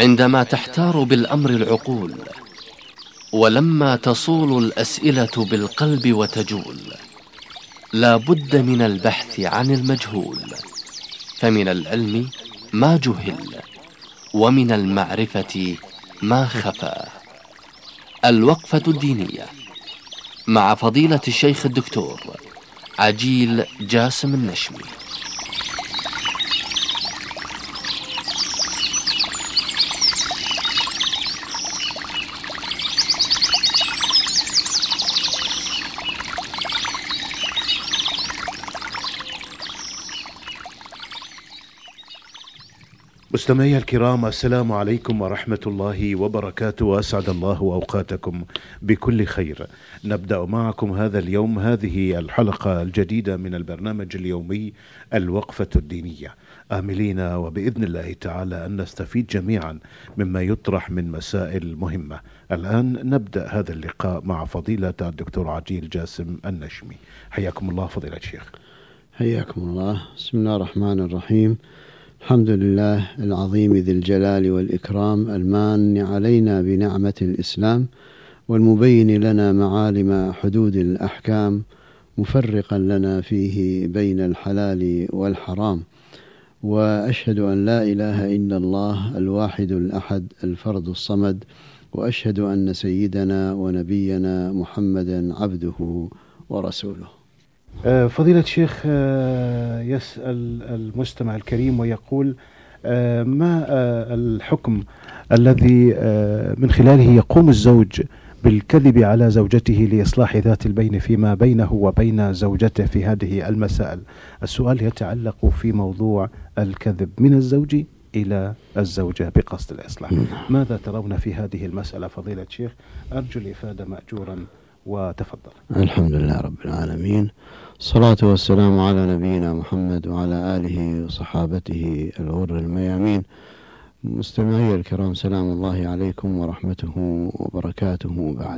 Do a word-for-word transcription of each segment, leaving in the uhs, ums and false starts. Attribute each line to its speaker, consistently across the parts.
Speaker 1: عندما تحتار بالأمر العقول، ولما تصول الأسئلة بالقلب وتجول، لا بد من البحث عن المجهول، فمن العلم ما جهل، ومن المعرفة ما خفى. الوقفة الدينية مع فضيلة الشيخ الدكتور عجيل جاسم النشمي.
Speaker 2: مستمعي الكرام، السلام عليكم ورحمة الله وبركاته، وأسعد الله أوقاتكم بكل خير. نبدأ معكم هذا اليوم هذه الحلقة الجديدة من البرنامج اليومي الوقفة الدينية، آملين وبإذن الله تعالى أن نستفيد جميعا مما يطرح من مسائل مهمة. الآن نبدأ هذا اللقاء مع فضيلة الدكتور عجيل جاسم النشمي. حياكم الله فضيلة الشيخ.
Speaker 3: حياكم الله. بسم الله الرحمن الرحيم. الحمد لله العظيم ذي الجلال والإكرام، المان علينا بنعمة الإسلام، والمبين لنا معالم حدود الأحكام، مفرقا لنا فيه بين الحلال والحرام. وأشهد أن لا إله إلا الله الواحد الأحد الفرد الصمد، وأشهد أن سيدنا ونبينا محمدا عبده ورسوله.
Speaker 2: فضيلة الشيخ، يسأل المستمع الكريم ويقول: ما الحكم الذي من خلاله يقوم الزوج بالكذب على زوجته لإصلاح ذات البين فيما بينه وبين زوجته في هذه المسائل؟ السؤال يتعلق في موضوع الكذب من الزوج إلى الزوجة بقصد الإصلاح. ماذا ترون في هذه المسألة فضيلة الشيخ؟ أرجو الإفادة مأجورا، وتفضل.
Speaker 3: الحمد لله رب العالمين، الصلاة والسلام على نبينا محمد وعلى آله وصحابته الغر الميامين. مستمعي الكرام، سلام الله عليكم ورحمته وبركاته. بعد،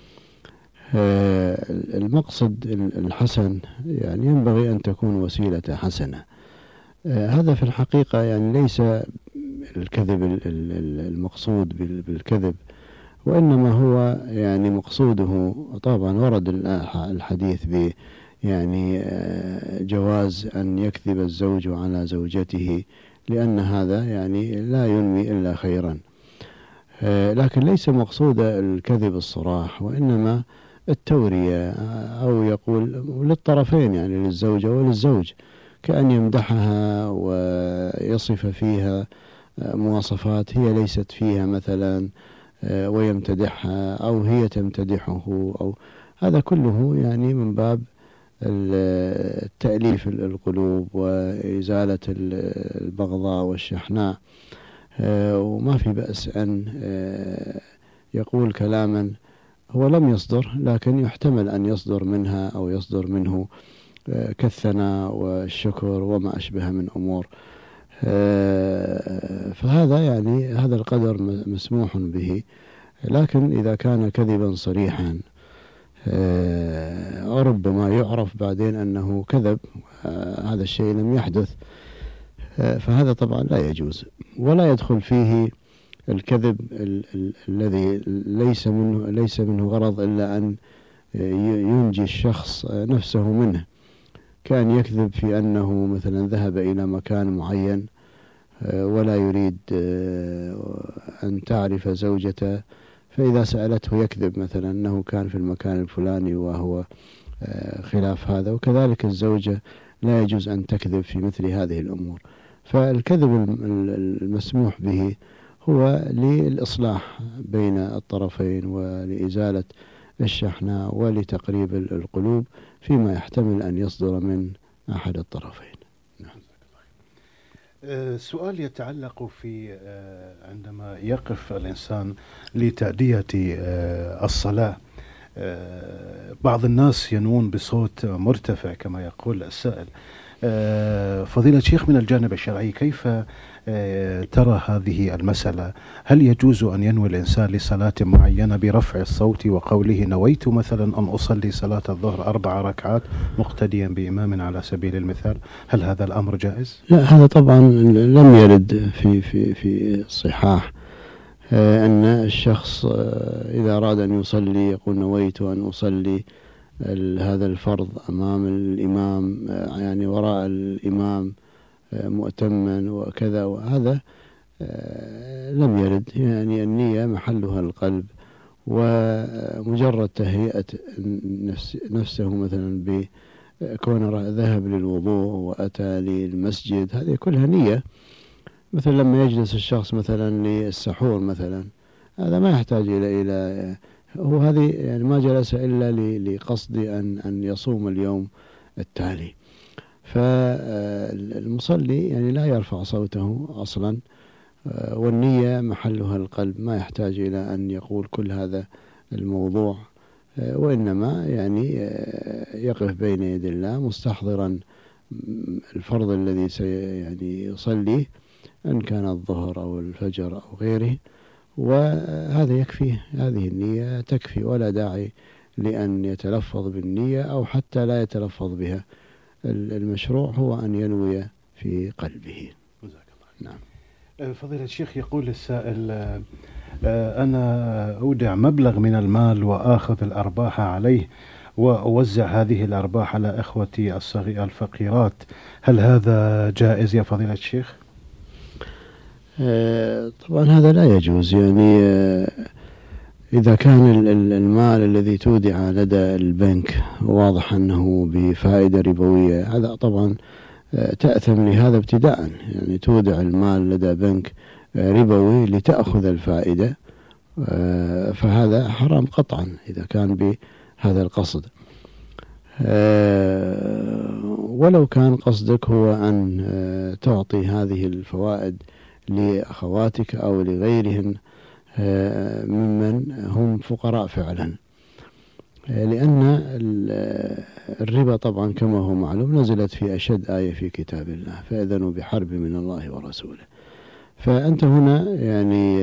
Speaker 3: المقصد الحسن يعني ينبغي أن تكون وسيلة حسنة. هذا في الحقيقة يعني ليس الكذب المقصود بالكذب، وإنما هو يعني مقصوده طبعا ورد الحديث ب يعني جواز أن يكذب الزوج على زوجته، لأن هذا يعني لا ينمي إلا خيرا، لكن ليس مقصود الكذب الصراح، وإنما التورية، أو يقول للطرفين يعني للزوجة وللزوج، كأن يمدحها ويصف فيها مواصفات هي ليست فيها مثلا، ويمتدحها أو هي تمتدحه، أو هذا كله يعني من باب التأليف القلوب وإزالة البغضاء والشحناء. وما في بأس أن يقول كلاما هو لم يصدر، لكن يحتمل أن يصدر منها أو يصدر منه كالثناء والشكر وما أشبه من أمور. فهذا يعني هذا القدر مسموح به، لكن إذا كان كذبا صريحا ربما يعرف بعدين أنه كذب، هذا الشيء لم يحدث، فهذا طبعا لا يجوز، ولا يدخل فيه الكذب الذي ليس منه ليس منه غرض إلا أن ينجي الشخص نفسه منه، كان يكذب في أنه مثلا ذهب إلى مكان معين ولا يريد أن تعرف زوجته، فإذا سألته يكذب مثلا أنه كان في المكان الفلاني وهو خلاف هذا. وكذلك الزوجة لا يجوز أن تكذب في مثل هذه الأمور. فالكذب المسموح به هو للإصلاح بين الطرفين ولإزالة الشحناء ولتقريب القلوب فيما يحتمل أن يصدر من أحد الطرفين.
Speaker 2: سؤال يتعلق في عندما يقف الإنسان لتأدية الصلاة، بعض الناس ينوون بصوت مرتفع كما يقول السائل. فضيلة الشيخ، من الجانب الشرعي كيف ترى هذه المسألة؟ هل يجوز أن ينوي الإنسان لصلاة معينة برفع الصوت وقوله نويت مثلا أن أصلي صلاة الظهر أربع ركعات مقتديا بإمام على سبيل المثال؟ هل هذا الأمر جائز؟
Speaker 3: لا، هذا طبعا لم يرد في في في الصحاح أن الشخص إذا أراد أن يصلي يقول نويت أن أصلي هذا الفرض أمام الإمام، يعني وراء الإمام مؤتما وكذا، وهذا لم يرد. يعني النية محلها القلب، ومجرد تهيئة نفس نفسه مثلا بكون ذهب للوضوء وأتى للمسجد، هذه كلها نية. مثل لما يجلس الشخص مثلا للسحور مثلا، هذا ما يحتاج إلى إلى هو هذه يعني ما جلس إلا لقصد أن أن يصوم اليوم التالي. فالمصلي يعني لا يرفع صوته أصلا، والنية محلها القلب، ما يحتاج إلى أن يقول كل هذا الموضوع، وإنما يعني يقف بين يدي الله مستحضرا الفرض الذي سيعني يصليه، إن كان الظهر أو الفجر أو غيره، وهذا يكفي. هذه النية تكفي، ولا داعي لأن يتلفظ بالنية أو حتى لا يتلفظ بها. المشروع هو أن ينوي في قلبه.
Speaker 2: نعم. فضيلة الشيخ، يقول السائل: أنا أودع مبلغ من المال وآخذ الأرباح عليه وأوزع هذه الأرباح على إخوتي الصغير الفقيرات، هل هذا جائز يا فضيلة الشيخ؟
Speaker 3: طبعا هذا لا يجوز. يعني إذا كان المال الذي تودع لدى البنك واضح أنه بفائدة ربوية، هذا طبعا تأثم لهذا ابتداء. يعني تودع المال لدى بنك ربوي لتأخذ الفائدة، فهذا حرام قطعا إذا كان بهذا القصد. ولو كان قصدك هو أن تعطي هذه الفوائد لأخواتك أو لغيرهم ممن هم فقراء فعلا، لأن الربا طبعا كما هو معلوم نزلت في أشد آية في كتاب الله: فأذنوا بحرب من الله ورسوله. فأنت هنا يعني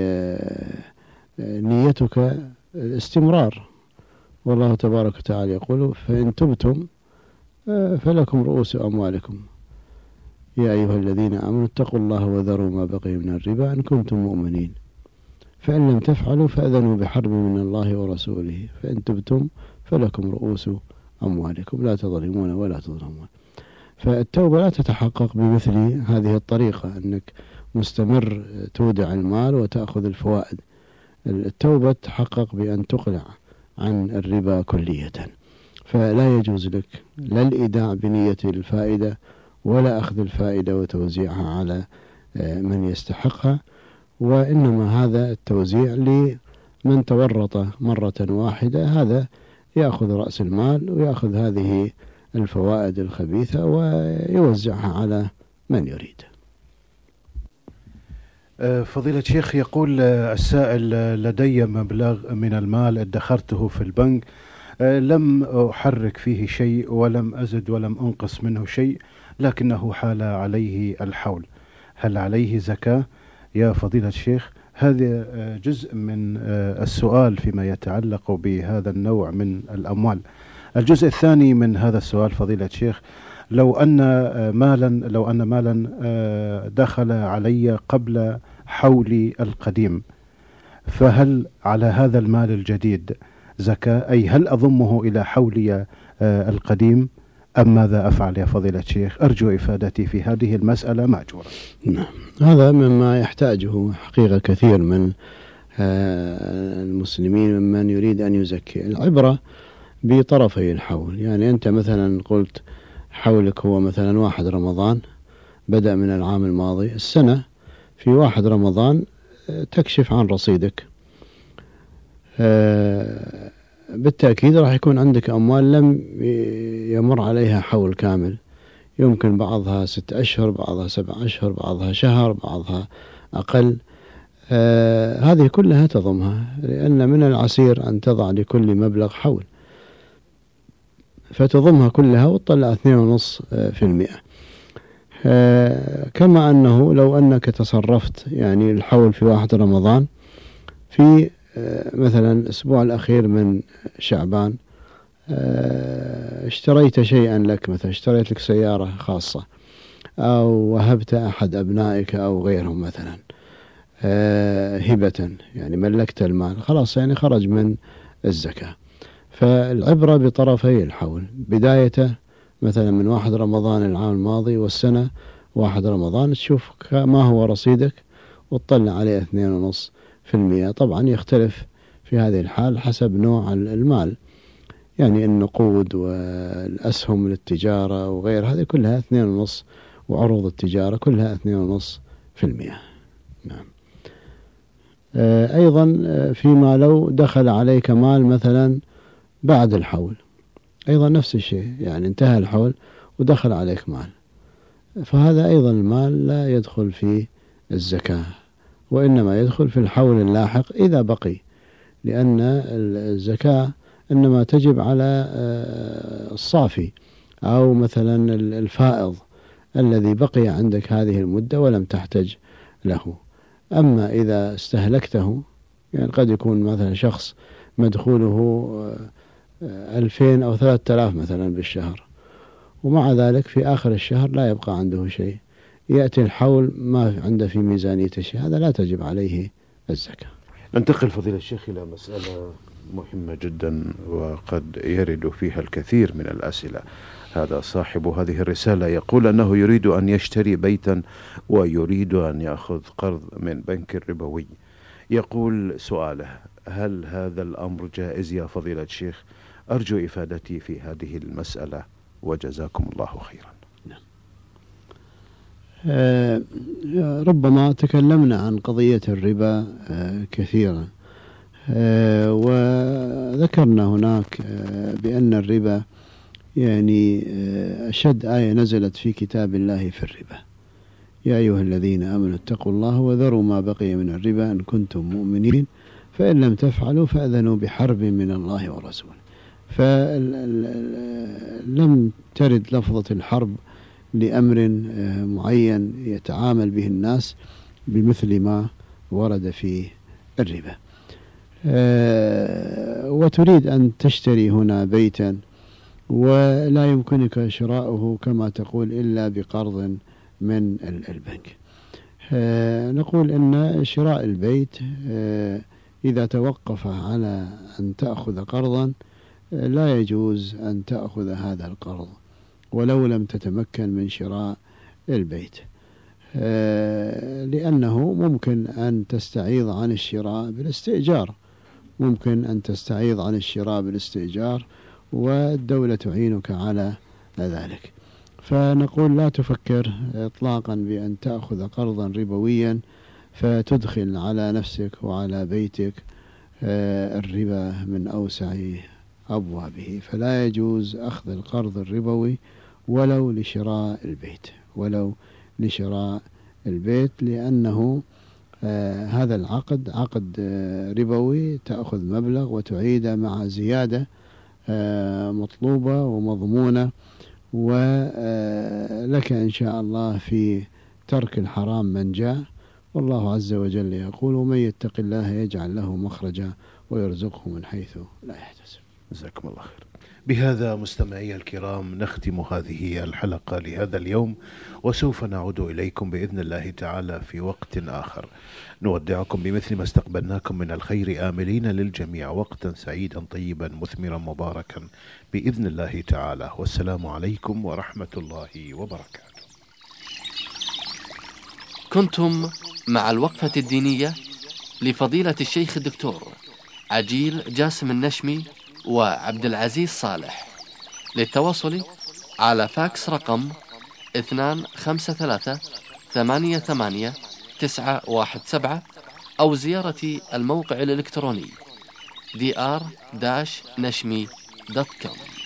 Speaker 3: نيتك الاستمرار، والله تبارك وتعالى يقول: فإن تبتم فلكم رؤوس أموالكم يا أيها الذين آمنوا اتقوا الله وذروا ما بقي من الربا إن كنتم مؤمنين، فإن لم تفعلوا فأذنوا بحرب من الله ورسوله، فإن تبتم فلكم رؤوس أموالكم لا تظلمون ولا تظلمون. فالتوبة لا تتحقق بمثل هذه الطريقة، أنك مستمر تودع المال وتأخذ الفوائد. التوبة تحقق بأن تقلع عن الربا كلية، فلا يجوز لك لا الإيداع بنية الفائدة ولا أخذ الفائدة وتوزيعها على من يستحقها، وإنما هذا التوزيع لمن تورط مرة واحدة، هذا يأخذ رأس المال ويأخذ هذه الفوائد الخبيثة ويوزعها على من يريد.
Speaker 2: فضيلة الشيخ، يقول السائل: لدي مبلغ من المال ادخرته في البنك، لم أحرك فيه شيء ولم أزد ولم أنقص منه شيء، لكنه حال عليه الحول، هل عليه زكاة يا فضيلة الشيخ؟ هذا جزء من السؤال فيما يتعلق بهذا النوع من الأموال. الجزء الثاني من هذا السؤال فضيلة الشيخ: لو أن مالا لو أن مالا دخل علي قبل حولي القديم، فهل على هذا المال الجديد زكاة؟ أي هل أضمه إلى حولي القديم أم ماذا أفعل يا فضيلة الشيخ؟ أرجو إفادتي في هذه المسألة مأجورا.
Speaker 3: نعم، هذا مما يحتاجه حقيقة كثير من المسلمين ممن يريد أن يزكي. العبرة بطرفي الحول، يعني أنت مثلا قلت حولك هو مثلا واحد رمضان، بدأ من العام الماضي، السنة في واحد رمضان تكشف عن رصيدك، بالتأكيد راح يكون عندك أموال لم يمر عليها حول كامل، يمكن بعضها ست أشهر، بعضها سبع أشهر، بعضها شهر، بعضها أقل. آه هذه كلها تضمها، لأن من العسير أن تضع لكل مبلغ حول، فتضمها كلها وتطلع اثنين ونص في المئة. آه كما أنه لو أنك تصرفت يعني الحول في واحد رمضان، في آه مثلا الأسبوع الأخير من شعبان آه اشتريت شيئا لك، مثلا اشتريت لك سيارة خاصة أو وهبت أحد أبنائك أو غيرهم مثلا، هبة، يعني ملكت المال خلاص يعني خرج من الزكاة. فالعبرة بطرفي الحول، بدايته مثلا من واحد رمضان العام الماضي والسنة واحد رمضان، تشوف ما هو رصيدك وتطلع عليه اثنين ونص في المئة. طبعا يختلف في هذه الحال حسب نوع المال، يعني النقود والأسهم للتجارة وغير هذه كلها اثنين ونص، وعروض التجارة كلها اثنين ونص في المئة. نعم. أيضا فيما لو دخل عليك مال مثلا بعد الحول، أيضا نفس الشيء، يعني انتهى الحول ودخل عليك مال، فهذا أيضا المال لا يدخل في الزكاة، وإنما يدخل في الحول اللاحق إذا بقي، لأن الزكاة إنما تجب على الصافي أو مثلا الفائض الذي بقي عندك هذه المدة ولم تحتج له. أما إذا استهلكته، يعني قد يكون مثلا شخص مدخوله ألفين أو ثلاثة آلاف مثلا بالشهر، ومع ذلك في آخر الشهر لا يبقى عنده شيء، يأتي الحول ما عنده في ميزانية شيء، هذا لا تجب عليه الزكاة.
Speaker 2: ننتقل فضيلة الشيخ إلى مسألة مهمة جدا وقد يرد فيها الكثير من الأسئلة. هذا صاحب هذه الرسالة يقول أنه يريد أن يشتري بيتا ويريد أن يأخذ قرض من بنك ربوي. يقول سؤاله: هل هذا الأمر جائز يا فضيلة الشيخ؟ أرجو إفادتي في هذه المسألة وجزاكم الله خيرا.
Speaker 3: نعم. آه ربما تكلمنا عن قضية الربا آه كثيرا، آه وذكرنا هناك آه بأن الربا يعني آه أشد آية نزلت في كتاب الله في الربا: يا أيها الذين آمنوا اتقوا الله وذروا ما بقي من الربا إن كنتم مؤمنين فإن لم تفعلوا فأذنوا بحرب من الله ورسوله. فلم ترد لفظة الحرب لأمر معين يتعامل به الناس بمثل ما ورد في الربا. وتريد أن تشتري هنا بيتا ولا يمكنك شراؤه كما تقول إلا بقرض من البنك. نقول إن شراء البيت إذا توقف على أن تأخذ قرضا لا يجوز أن تأخذ هذا القرض ولو لم تتمكن من شراء البيت، لأنه ممكن أن تستعيض عن الشراء بالاستئجار، ممكن أن تستعيض عن الشراء بالاستئجار والدولة تعينك على ذلك. فنقول لا تفكر إطلاقا بأن تأخذ قرضا ربويا فتدخل على نفسك وعلى بيتك الربا من أوسع أبوابه. فلا يجوز أخذ القرض الربوي ولو لشراء البيت، ولو لشراء البيت، لأنه آه هذا العقد عقد آه ربوي، تأخذ مبلغ وتعيده مع زيادة آه مطلوبة ومضمونة، ولك إن شاء الله في ترك الحرام من جاء. والله عز وجل يقول: ومن يتق الله يجعل له مخرجا ويرزقه من حيث لا يحتسب.
Speaker 2: جزاكم الله خير. بهذا مستمعي الكرام نختم هذه الحلقة لهذا اليوم، وسوف نعود إليكم بإذن الله تعالى في وقت آخر. نودعكم بمثل ما استقبلناكم من الخير، آملين للجميع وقتا سعيدا طيبا مثمرا مباركا بإذن الله تعالى. والسلام عليكم ورحمة الله وبركاته.
Speaker 1: كنتم مع الوقفة الدينية لفضيلة الشيخ الدكتور عجيل جاسم النشمي وعبد العزيز صالح. للتواصل على فاكس رقم اثنان خمسة ثلاثة ثمانية ثمانية تسعة واحد سبعة أو زيارة الموقع الإلكتروني دي آر نشمي دوت كوم.